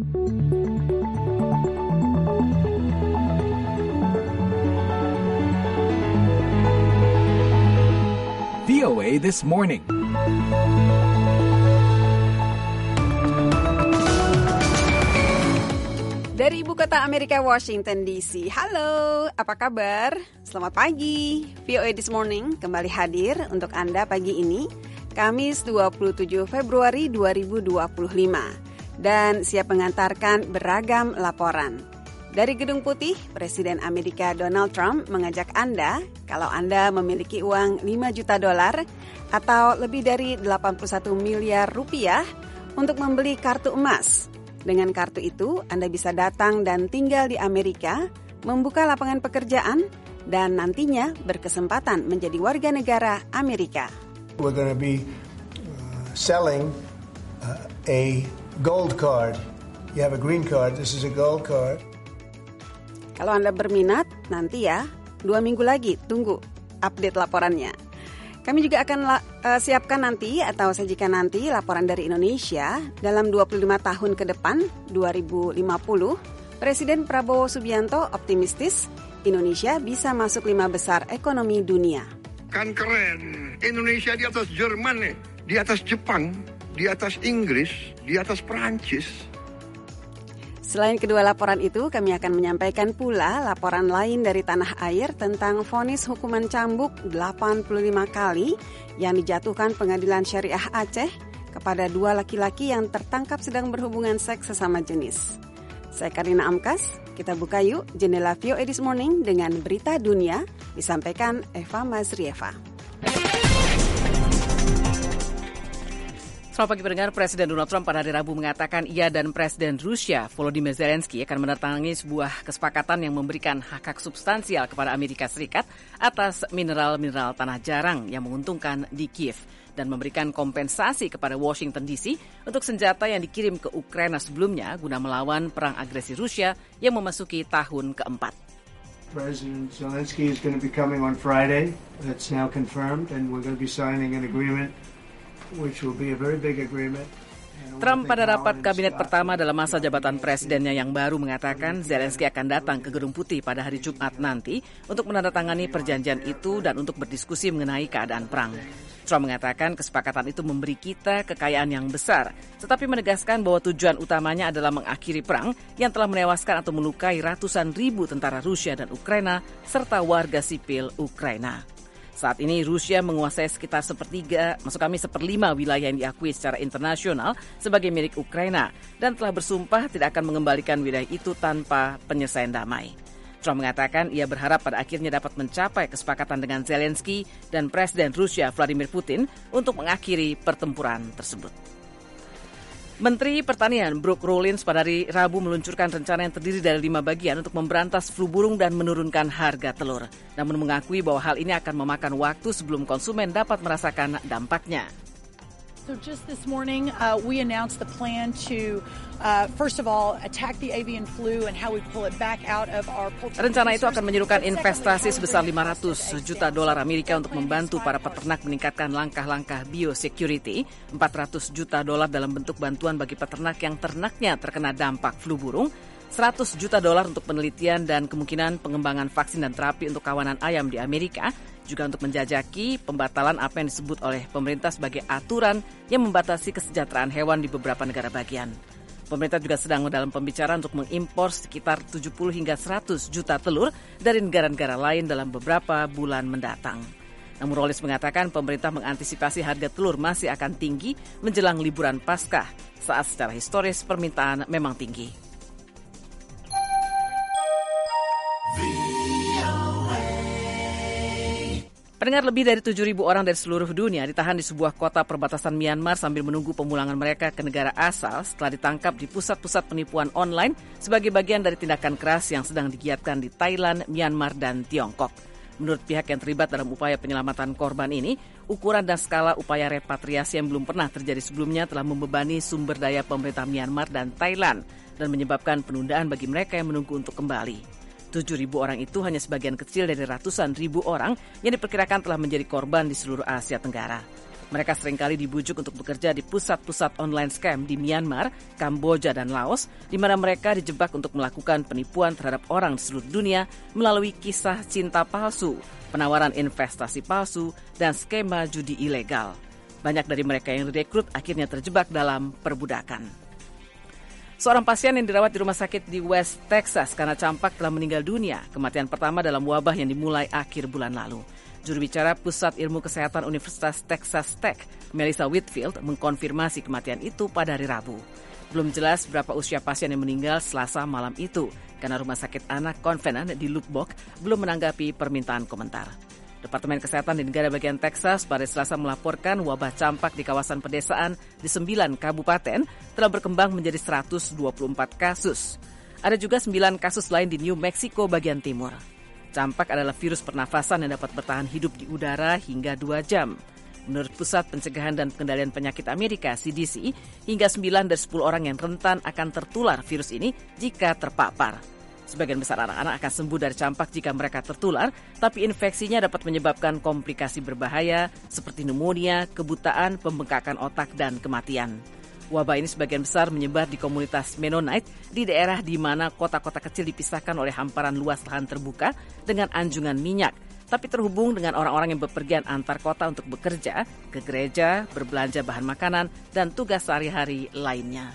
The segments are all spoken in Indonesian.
VOA This Morning. Dari ibu kota Amerika, Washington DC. Halo, apa kabar? Selamat pagi. VOA This Morning kembali hadir untuk Anda pagi ini, Kamis 27 Februari 2025. Dan siap mengantarkan beragam laporan. Dari Gedung Putih, Presiden Amerika Donald Trump mengajak Anda, kalau Anda memiliki uang $5 juta atau lebih dari 81 miliar rupiah untuk membeli kartu emas. Dengan kartu itu, Anda bisa datang dan tinggal di Amerika, membuka lapangan pekerjaan, dan nantinya berkesempatan menjadi warga negara Amerika. We're going to be selling a gold card. You have a green card, this is a gold card. Kalau Anda berminat, nanti ya, 2 minggu lagi, tunggu update laporannya. Kami juga akan siapkan nanti atau sajikan nanti laporan dari Indonesia dalam 25 tahun ke depan, 2050. Presiden Prabowo Subianto optimistis Indonesia bisa masuk 5 besar ekonomi dunia. Kan keren, Indonesia di atas Jerman nih, di atas Jepang, di atas Inggris, di atas Perancis. Selain kedua laporan itu, kami akan menyampaikan pula laporan lain dari tanah air tentang vonis hukuman cambuk 85 kali yang dijatuhkan Pengadilan Syariah Aceh kepada 2 laki-laki yang tertangkap sedang berhubungan seks sesama jenis. Saya Karina Amkas, kita buka yuk jendela VOA This Morning dengan berita dunia disampaikan Eva Mazrieva. Selamat pagi pendengar. Presiden Donald Trump pada hari Rabu mengatakan ia dan Presiden Rusia Volodymyr Zelensky akan menandatangani sebuah kesepakatan yang memberikan hak-hak substansial kepada Amerika Serikat atas mineral-mineral tanah jarang yang menguntungkan di Kiev dan memberikan kompensasi kepada Washington DC untuk senjata yang dikirim ke Ukraina sebelumnya guna melawan perang agresi Rusia yang memasuki tahun keempat. President Zelensky is going to be coming on Friday. That's now confirmed, and we're going to be signing an agreement which will be a very big agreement. Trump pada rapat kabinet pertama dalam masa jabatan presidennya yang baru mengatakan Zelensky akan datang ke Gedung Putih pada hari Jumat nanti untuk menandatangani perjanjian itu dan untuk berdiskusi mengenai keadaan perang. Trump mengatakan kesepakatan itu memberi kita kekayaan yang besar, tetapi menegaskan bahwa tujuan utamanya adalah mengakhiri perang yang telah menewaskan atau melukai ratusan ribu tentara Rusia dan Ukraina serta warga sipil Ukraina. Saat ini Rusia menguasai sekitar 1/3 wilayah yang diakui secara internasional sebagai milik Ukraina dan telah bersumpah tidak akan mengembalikan wilayah itu tanpa penyelesaian damai. Trump mengatakan ia berharap pada akhirnya dapat mencapai kesepakatan dengan Zelensky dan Presiden Rusia Vladimir Putin untuk mengakhiri pertempuran tersebut. Menteri Pertanian Brooke Rollins pada hari Rabu meluncurkan rencana yang terdiri dari 5 bagian untuk memberantas flu burung dan menurunkan harga telur. Namun mengakui bahwa hal ini akan memakan waktu sebelum konsumen dapat merasakan dampaknya. So just this morning, we announced the plan to, first of all, attack the avian flu and how we pull it back out of our poultry. Rencana itu akan menyerukan investasi sebesar $500 juta Amerika untuk membantu para peternak meningkatkan langkah-langkah biosecurity, $400 juta dalam bentuk bantuan bagi peternak yang ternaknya terkena dampak flu burung, $100 juta untuk penelitian dan kemungkinan pengembangan vaksin dan terapi untuk kawanan ayam di Amerika, juga untuk menjajaki pembatalan apa yang disebut oleh pemerintah sebagai aturan yang membatasi kesejahteraan hewan di beberapa negara bagian. Pemerintah juga sedang dalam pembicaraan untuk mengimpor sekitar 70 hingga 100 juta telur dari negara-negara lain dalam beberapa bulan mendatang. Namun Rollins mengatakan pemerintah mengantisipasi harga telur masih akan tinggi menjelang liburan Paskah, saat secara historis permintaan memang tinggi. Pendengar, lebih dari 7.000 orang dari seluruh dunia ditahan di sebuah kota perbatasan Myanmar sambil menunggu pemulangan mereka ke negara asal setelah ditangkap di pusat-pusat penipuan online sebagai bagian dari tindakan keras yang sedang digiatkan di Thailand, Myanmar, dan Tiongkok. Menurut pihak yang terlibat dalam upaya penyelamatan korban ini, ukuran dan skala upaya repatriasi yang belum pernah terjadi sebelumnya telah membebani sumber daya pemerintah Myanmar dan Thailand dan menyebabkan penundaan bagi mereka yang menunggu untuk kembali. 7.000 orang itu hanya sebagian kecil dari ratusan ribu orang yang diperkirakan telah menjadi korban di seluruh Asia Tenggara. Mereka seringkali dibujuk untuk bekerja di pusat-pusat online scam di Myanmar, Kamboja, dan Laos, di mana mereka dijebak untuk melakukan penipuan terhadap orang di seluruh dunia melalui kisah cinta palsu, penawaran investasi palsu, dan skema judi ilegal. Banyak dari mereka yang direkrut akhirnya terjebak dalam perbudakan. Seorang pasien yang dirawat di rumah sakit di West Texas karena campak telah meninggal dunia, kematian pertama dalam wabah yang dimulai akhir bulan lalu. Juru bicara Pusat Ilmu Kesehatan Universitas Texas Tech, Melissa Whitfield, mengkonfirmasi kematian itu pada hari Rabu. Belum jelas berapa usia pasien yang meninggal Selasa malam itu, karena Rumah Sakit Anak Covenant di Lubbock belum menanggapi permintaan komentar. Departemen Kesehatan di negara bagian Texas pada Selasa melaporkan wabah campak di kawasan pedesaan di 9 kabupaten telah berkembang menjadi 124 kasus. Ada juga 9 kasus lain di New Mexico bagian timur. Campak adalah virus pernafasan yang dapat bertahan hidup di udara hingga 2 jam. Menurut Pusat Pencegahan dan Pengendalian Penyakit Amerika, CDC, hingga 9 dari 10 orang yang rentan akan tertular virus ini jika terpapar. Sebagian besar anak-anak akan sembuh dari campak jika mereka tertular, tapi infeksinya dapat menyebabkan komplikasi berbahaya seperti pneumonia, kebutaan, pembengkakan otak, dan kematian. Wabah ini sebagian besar menyebar di komunitas Mennonite di daerah di mana kota-kota kecil dipisahkan oleh hamparan luas lahan terbuka dengan anjungan minyak, tapi terhubung dengan orang-orang yang bepergian antar kota untuk bekerja, ke gereja, berbelanja bahan makanan, dan tugas sehari-hari lainnya.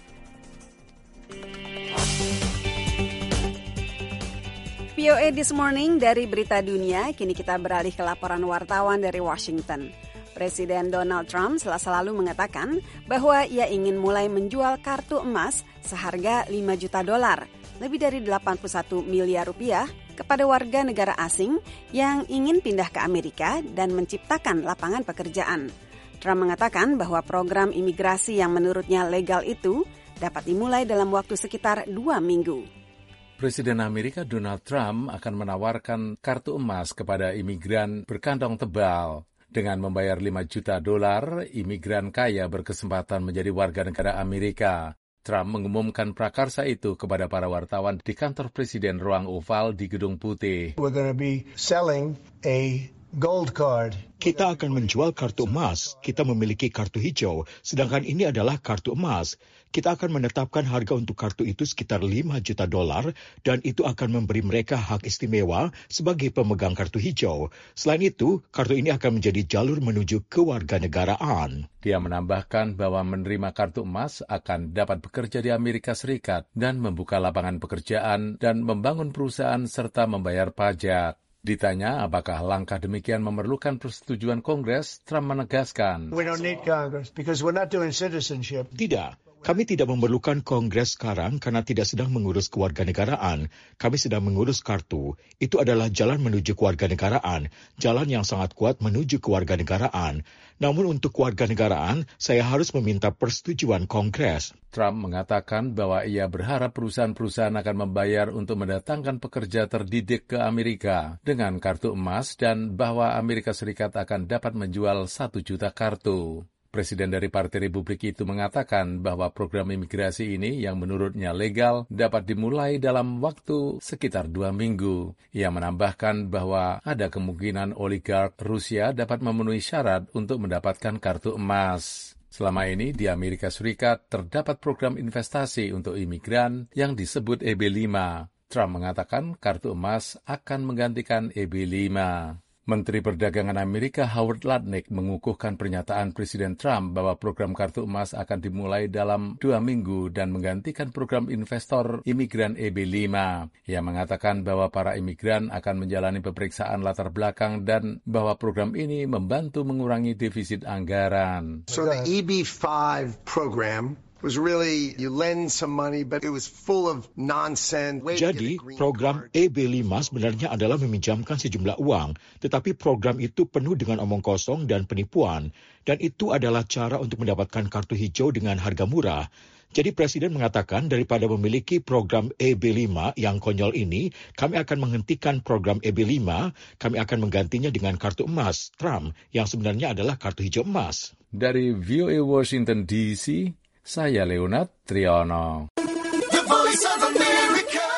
VOA This Morning dari Berita Dunia, kini kita beralih ke laporan wartawan dari Washington. Presiden Donald Trump Selasa lalu mengatakan bahwa ia ingin mulai menjual kartu emas seharga $5 juta, lebih dari 81 miliar rupiah, kepada warga negara asing yang ingin pindah ke Amerika dan menciptakan lapangan pekerjaan. Trump mengatakan bahwa program imigrasi yang menurutnya legal itu dapat dimulai dalam waktu sekitar 2 minggu. Presiden Amerika Donald Trump akan menawarkan kartu emas kepada imigran berkantong tebal. Dengan membayar $5 juta, imigran kaya berkesempatan menjadi warga negara Amerika. Trump mengumumkan prakarsa itu kepada para wartawan di kantor Presiden Ruang Oval di Gedung Putih. We're going to be selling a gold card. Kita akan menjual kartu emas. Kita memiliki kartu hijau, sedangkan ini adalah kartu emas. Kita akan menetapkan harga untuk kartu itu sekitar $5 juta dan itu akan memberi mereka hak istimewa sebagai pemegang kartu hijau. Selain itu, kartu ini akan menjadi jalur menuju kewarganegaraan. Dia menambahkan bahwa menerima kartu emas akan dapat bekerja di Amerika Serikat dan membuka lapangan pekerjaan dan membangun perusahaan serta membayar pajak. Ditanya apakah langkah demikian memerlukan persetujuan Kongres, Trump menegaskan, We don't need Congress because we're not doing citizenship. Tidak. Kami tidak memerlukan Kongres sekarang karena tidak sedang mengurus kewarganegaraan. Kami sedang mengurus kartu. Itu adalah jalan menuju kewarganegaraan, jalan yang sangat kuat menuju kewarganegaraan. Namun untuk kewarganegaraan, saya harus meminta persetujuan Kongres. Trump mengatakan bahwa ia berharap perusahaan-perusahaan akan membayar untuk mendatangkan pekerja terdidik ke Amerika dengan kartu emas dan bahwa Amerika Serikat akan dapat menjual 1 juta kartu. Presiden dari Partai Republik itu mengatakan bahwa program imigrasi ini yang menurutnya legal dapat dimulai dalam waktu sekitar 2 minggu. Ia menambahkan bahwa ada kemungkinan oligark Rusia dapat memenuhi syarat untuk mendapatkan kartu emas. Selama ini di Amerika Serikat terdapat program investasi untuk imigran yang disebut EB5. Trump mengatakan kartu emas akan menggantikan EB5. Menteri Perdagangan Amerika Howard Lutnick mengukuhkan pernyataan Presiden Trump bahwa program kartu emas akan dimulai dalam 2 minggu dan menggantikan program investor imigran EB5. Ia mengatakan bahwa para imigran akan menjalani pemeriksaan latar belakang dan bahwa program ini membantu mengurangi defisit anggaran. So the EB5 program was really, you lend some money, but it was full of nonsense. Jadi, program EB5 sebenarnya adalah meminjamkan sejumlah uang, tetapi program itu penuh dengan omong kosong dan penipuan, dan itu adalah cara untuk mendapatkan kartu hijau dengan harga murah. Jadi Presiden mengatakan daripada memiliki program EB5 yang konyol ini, kami akan menghentikan program EB5, kami akan menggantinya dengan kartu emas Trump, yang sebenarnya adalah kartu hijau emas. Dari VOA Washington DC, saya Leonard Triono. The Voice of America,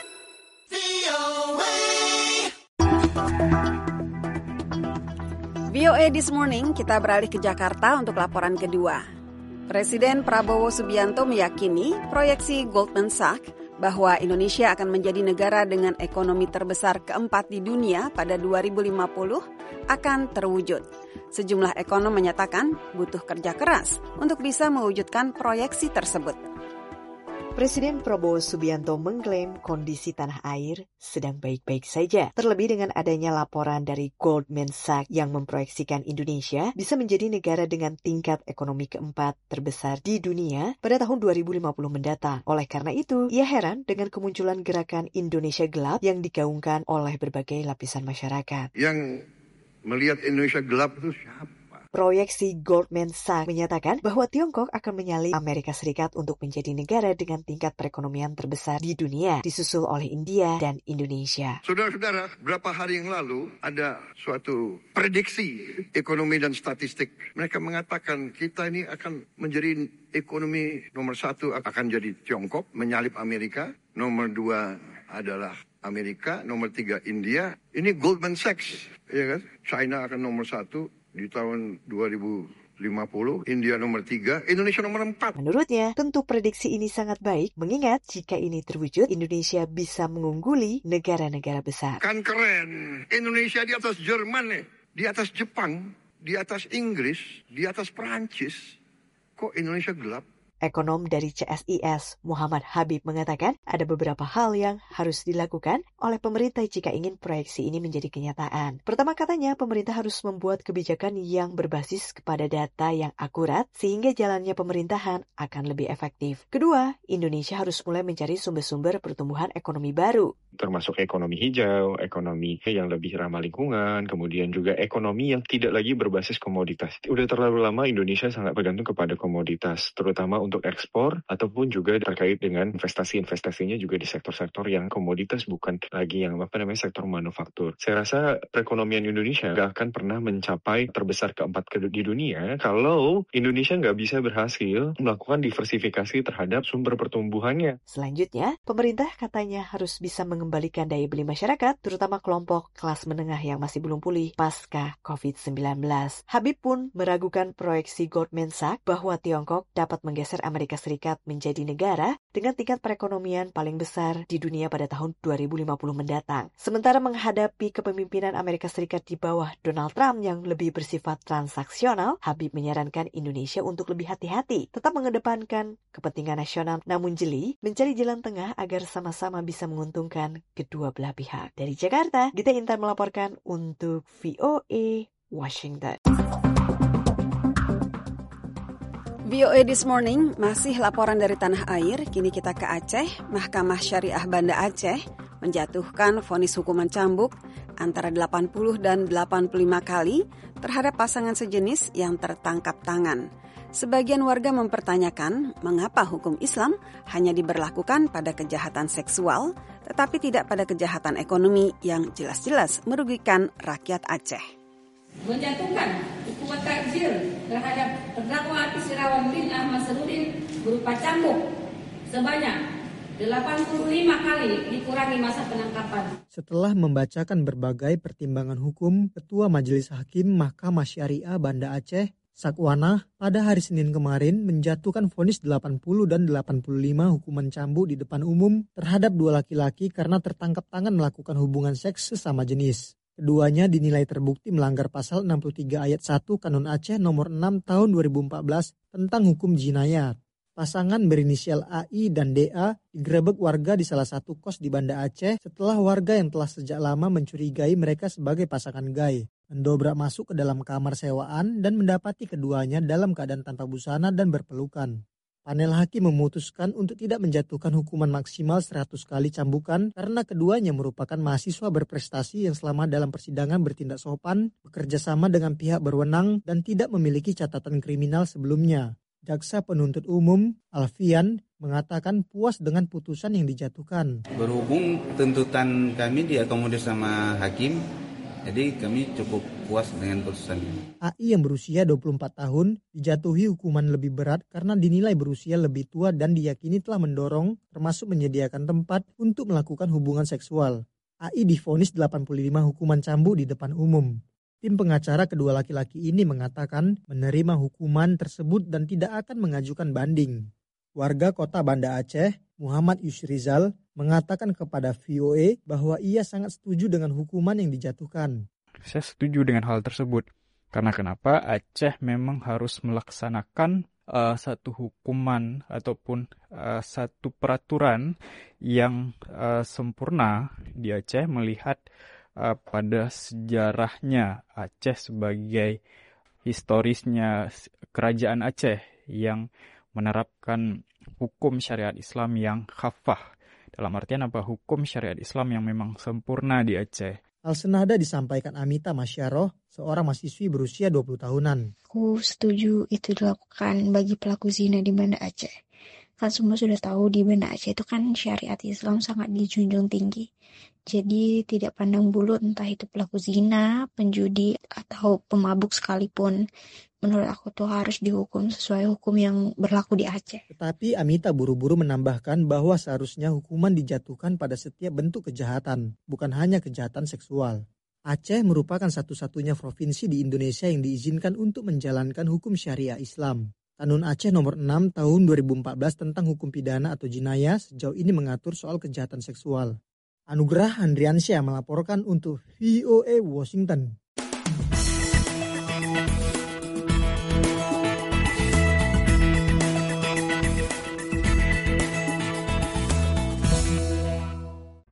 VOA. VOA This Morning, kita beralih ke Jakarta untuk laporan kedua. Presiden Prabowo Subianto meyakini proyeksi Goldman Sachs bahwa Indonesia akan menjadi negara dengan ekonomi terbesar keempat di dunia pada 2050 akan terwujud. Sejumlah ekonom menyatakan butuh kerja keras untuk bisa mewujudkan proyeksi tersebut. Presiden Prabowo Subianto mengklaim kondisi tanah air sedang baik-baik saja. Terlebih dengan adanya laporan dari Goldman Sachs yang memproyeksikan Indonesia bisa menjadi negara dengan tingkat ekonomi keempat terbesar di dunia pada tahun 2050 mendatang. Oleh karena itu, ia heran dengan kemunculan gerakan Indonesia Gelap yang digaungkan oleh berbagai lapisan masyarakat. Yang melihat Indonesia gelap itu siapa? Proyeksi Goldman Sachs menyatakan bahwa Tiongkok akan menyalip Amerika Serikat untuk menjadi negara dengan tingkat perekonomian terbesar di dunia, disusul oleh India dan Indonesia. Saudara-saudara, beberapa hari yang lalu ada suatu prediksi ekonomi dan statistik. Mereka mengatakan kita ini akan menjadi ekonomi nomor 1 akan jadi Tiongkok, menyalip Amerika. Nomor 2 adalah Amerika, nomor 3 India. Ini Goldman Sachs, ya kan? China akan nomor 1. Di tahun 2050, India nomor 3, Indonesia nomor 4. Menurutnya, tentu prediksi ini sangat baik, mengingat jika ini terwujud, Indonesia bisa mengungguli negara-negara besar. Kan keren, Indonesia di atas Jerman, di atas Jepang, di atas Inggris, di atas Perancis. Kok Indonesia gelap? Ekonom dari CSIS, Muhammad Habib, mengatakan ada beberapa hal yang harus dilakukan oleh pemerintah jika ingin proyeksi ini menjadi kenyataan. Pertama, katanya pemerintah harus membuat kebijakan yang berbasis kepada data yang akurat sehingga jalannya pemerintahan akan lebih efektif. Kedua, Indonesia harus mulai mencari sumber-sumber pertumbuhan ekonomi baru. Termasuk ekonomi hijau, ekonomi yang lebih ramah lingkungan, kemudian juga ekonomi yang tidak lagi berbasis komoditas. Udah terlalu lama Indonesia sangat bergantung kepada komoditas, terutama untuk ekspor ataupun juga terkait dengan investasinya juga di sektor-sektor yang komoditas, bukan lagi yang sektor manufaktur. Saya rasa perekonomian Indonesia nggak akan pernah mencapai terbesar keempat di dunia kalau Indonesia nggak bisa berhasil melakukan diversifikasi terhadap sumber pertumbuhannya. Selanjutnya, pemerintah katanya harus bisa mengembalikan daya beli masyarakat, terutama kelompok kelas menengah yang masih belum pulih pasca COVID-19. Habib pun meragukan proyeksi Goldman Sachs bahwa Tiongkok dapat menggeser Amerika Serikat menjadi negara dengan tingkat perekonomian paling besar di dunia pada tahun 2050 mendatang. Sementara menghadapi kepemimpinan Amerika Serikat di bawah Donald Trump yang lebih bersifat transaksional, Habib menyarankan Indonesia untuk lebih hati-hati, tetap mengedepankan kepentingan nasional, namun jeli mencari jalan tengah agar sama-sama bisa menguntungkan kedua belah pihak. Dari Jakarta, Gita Intan melaporkan untuk VOA Washington. VOA This Morning, masih laporan dari tanah air. Kini kita ke Aceh. Mahkamah Syariah Banda Aceh menjatuhkan vonis hukuman cambuk antara 80 dan 85 kali terhadap pasangan sejenis yang tertangkap tangan. Sebagian warga mempertanyakan mengapa hukum Islam hanya diberlakukan pada kejahatan seksual, tetapi tidak pada kejahatan ekonomi yang jelas-jelas merugikan rakyat Aceh. Menjatuhkan hukuman takzir terhadap terdakwa Atis Irawan bin Ahmad Sanudin berupa cambuk sebanyak 85 kali dikurangi masa penangkapan. Setelah membacakan berbagai pertimbangan hukum, Ketua Majelis Hakim Mahkamah Syariah Banda Aceh, Sakwana, pada hari Senin kemarin menjatuhkan vonis 80 dan 85 hukuman cambuk di depan umum terhadap dua laki-laki karena tertangkap tangan melakukan hubungan seks sesama jenis. Keduanya dinilai terbukti melanggar pasal 63 ayat 1 Kanun Aceh nomor 6 tahun 2014 tentang hukum jinayat. Pasangan berinisial AI dan DA digerebek warga di salah satu kos di Banda Aceh setelah warga yang telah sejak lama mencurigai mereka sebagai pasangan gay mendobrak masuk ke dalam kamar sewaan dan mendapati keduanya dalam keadaan tanpa busana dan berpelukan. Panel hakim memutuskan untuk tidak menjatuhkan hukuman maksimal 100 kali cambukan karena keduanya merupakan mahasiswa berprestasi yang selama dalam persidangan bertindak sopan, bekerja sama dengan pihak berwenang, dan tidak memiliki catatan kriminal sebelumnya. Jaksa penuntut umum, Alfian, mengatakan puas dengan putusan yang dijatuhkan. Berhubung tuntutan kami diakomodir sama hakim, jadi kami cukup puas dengan putusan ini. AI yang berusia 24 tahun dijatuhi hukuman lebih berat karena dinilai berusia lebih tua dan diyakini telah mendorong termasuk menyediakan tempat untuk melakukan hubungan seksual. AI divonis 85 hukuman cambuk di depan umum. Tim pengacara kedua laki-laki ini mengatakan menerima hukuman tersebut dan tidak akan mengajukan banding. Warga kota Banda Aceh, Muhammad Yusrizal, mengatakan kepada VOA bahwa ia sangat setuju dengan hukuman yang dijatuhkan. Saya setuju dengan hal tersebut. Karena kenapa? Aceh memang harus melaksanakan satu hukuman ataupun satu peraturan yang sempurna di Aceh melihat pada sejarahnya Aceh sebagai historisnya kerajaan Aceh yang menerapkan hukum syariat Islam yang khafah. Dalam artian apa? Hukum syariat Islam yang memang sempurna di Aceh. Hal senada disampaikan Amita Masyaroh, seorang mahasiswi berusia 20 tahunan. Aku setuju itu dilakukan bagi pelaku zina di Banda Aceh. Kan semua sudah tahu di Banda Aceh itu kan syariat Islam sangat dijunjung tinggi. Jadi tidak pandang bulu entah itu pelaku zina, penjudi, atau pemabuk sekalipun. Menurut aku tuh harus dihukum sesuai hukum yang berlaku di Aceh. Tetapi Amita buru-buru menambahkan bahwa seharusnya hukuman dijatuhkan pada setiap bentuk kejahatan, bukan hanya kejahatan seksual. Aceh merupakan satu-satunya provinsi di Indonesia yang diizinkan untuk menjalankan hukum syariah Islam. Kanun Aceh nomor 6 tahun 2014 tentang hukum pidana atau jinayah sejauh ini mengatur soal kejahatan seksual. Anugerah Handriansyah melaporkan untuk VOA Washington.